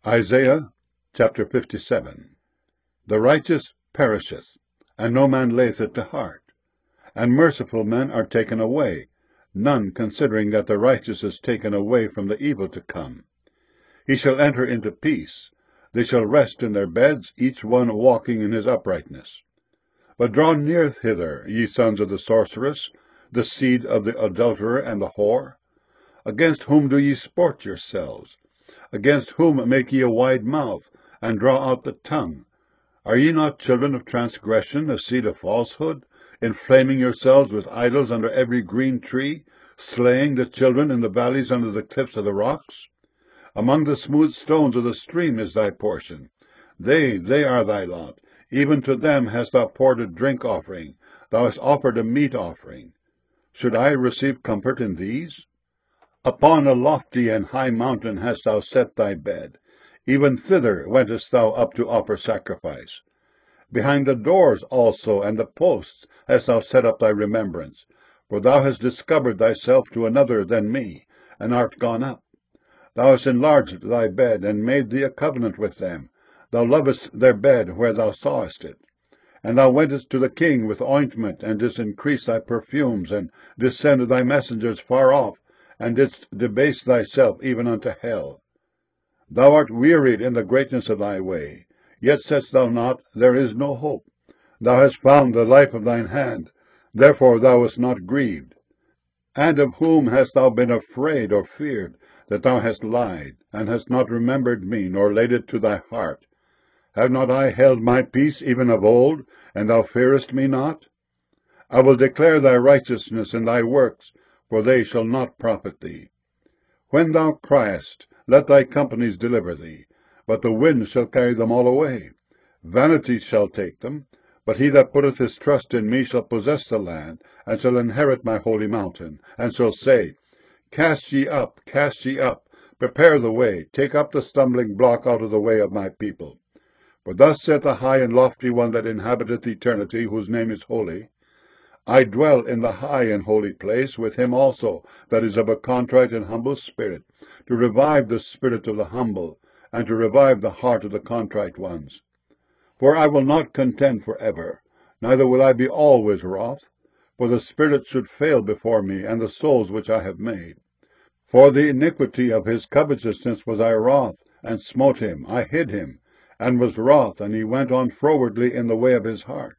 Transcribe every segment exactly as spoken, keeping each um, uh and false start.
Isaiah chapter fifty-seven. The righteous perisheth, and no man layeth it to heart. And merciful men are taken away, none considering that the righteous is taken away from the evil to come. He shall enter into peace. They shall rest in their beds, each one walking in his uprightness. But draw near hither, ye sons of the sorceress, the seed of the adulterer and the whore. Against whom do ye sport yourselves? Against whom make ye a wide mouth, and draw out the tongue? Are ye not children of transgression, a seed of falsehood, inflaming yourselves with idols under every green tree, slaying the children in the valleys under the cliffs of the rocks? Among the smooth stones of the stream is thy portion. They, they are thy lot. Even to them hast thou poured a drink offering. Thou hast offered a meat offering. Should I receive comfort in these? Upon a lofty and high mountain hast thou set thy bed. Even thither wentest thou up to offer sacrifice. Behind the doors also and the posts hast thou set up thy remembrance. For thou hast discovered thyself to another than me, and art gone up. Thou hast enlarged thy bed, and made thee a covenant with them. Thou lovest their bed where thou sawest it. And thou wentest to the king with ointment, and didst increase thy perfumes, and didst send thy messengers far off, and didst debase thyself even unto hell. Thou art wearied in the greatness of thy way, yet saidst thou not, There is no hope. Thou hast found the life of thine hand, therefore thou wast not grieved. And of whom hast thou been afraid or feared, that thou hast lied, and hast not remembered me, nor laid it to thy heart? Have not I held my peace even of old, and thou fearest me not? I will declare thy righteousness and thy works, for they shall not profit thee. When thou criest, let thy companies deliver thee, but the wind shall carry them all away. Vanity shall take them, but he that putteth his trust in me shall possess the land, and shall inherit my holy mountain, and shall say, Cast ye up, cast ye up, prepare the way, take up the stumbling block out of the way of my people. For thus saith the high and lofty one that inhabiteth eternity, whose name is holy, I dwell in the high and holy place, with him also that is of a contrite and humble spirit, to revive the spirit of the humble, and to revive the heart of the contrite ones. For I will not contend for ever, neither will I be always wroth, for the spirit should fail before me, and the souls which I have made. For the iniquity of his covetousness was I wroth, and smote him, I hid him, and was wroth, and he went on frowardly in the way of his heart.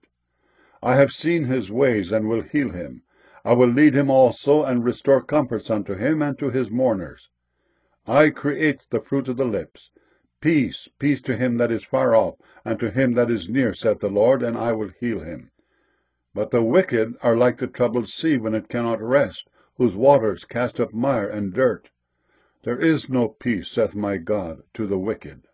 I have seen his ways, and will heal him. I will lead him also, and restore comforts unto him and to his mourners. I create the fruit of the lips. Peace, peace to him that is far off, and to him that is near, saith the Lord, and I will heal him. But the wicked are like the troubled sea when it cannot rest, whose waters cast up mire and dirt. There is no peace, saith my God, to the wicked.